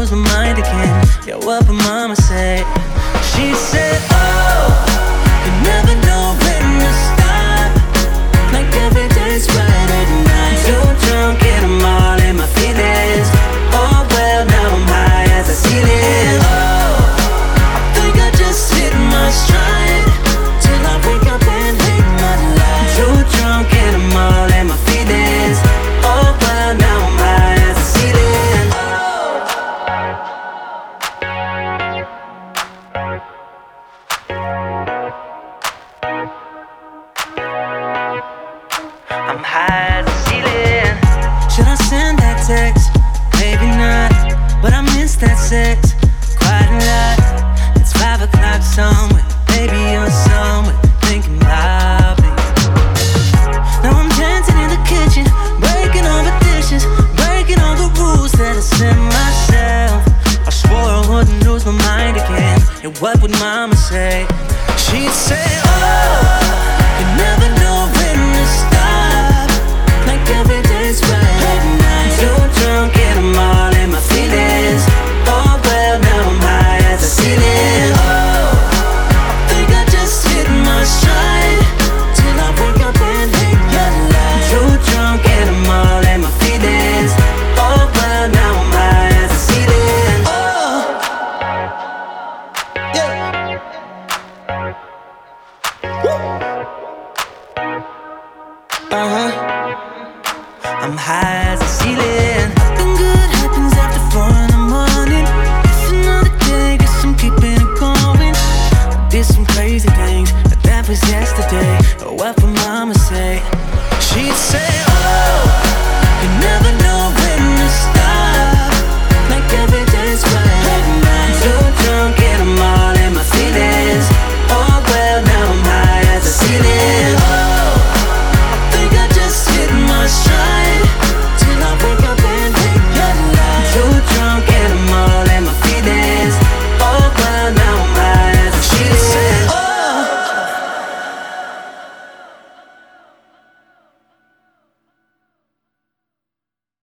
lose my mind again. Yeah, what would mama say? She said, oh, you never know when to stop. Like every day's Friday night. Too drunk and I'm all in my feelings. Oh well, now I'm high as a ceiling. Oh, I think I just hit my stride. Till I wake up and hate my life. Too drunk and I'm all in my feelings. Oh well, now I'm high as a ceiling. I'm high as a ceiling. Should I send that text? Maybe not, but I miss that sex quite a lot. It's 5 o'clock somewhere, maybe you're somewhere thinking about me. Now I'm dancing in the kitchen, breaking all the dishes, breaking all the rules that I set myself. I swore I wouldn't lose my mind again. And what would mama say? She'd say, oh,